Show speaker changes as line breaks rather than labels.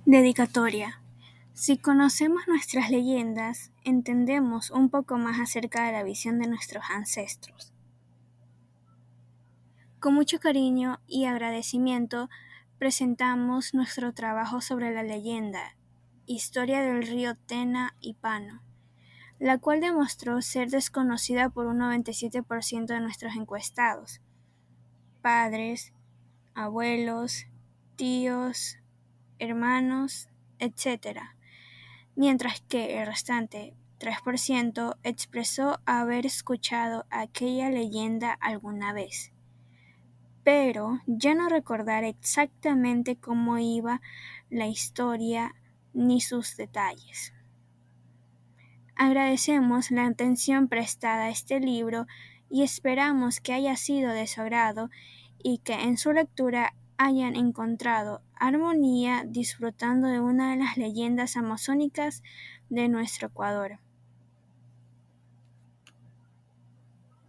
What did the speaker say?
Dedicatoria. Si conocemos nuestras leyendas, entendemos un poco más acerca de la visión de nuestros ancestros. Con mucho cariño y agradecimiento presentamos nuestro trabajo sobre la leyenda Historia del río Tena y Pano, la cual demostró ser desconocida por un 97% de nuestros encuestados, padres, abuelos, tíos, hermanos, etc., mientras que el restante 3% expresó haber escuchado aquella leyenda alguna vez, pero ya no recordar exactamente cómo iba la historia ni sus detalles. Agradecemos la atención prestada a este libro y esperamos que haya sido de su agrado y que en su lectura hayan encontrado armonía disfrutando de una de las leyendas amazónicas de nuestro Ecuador.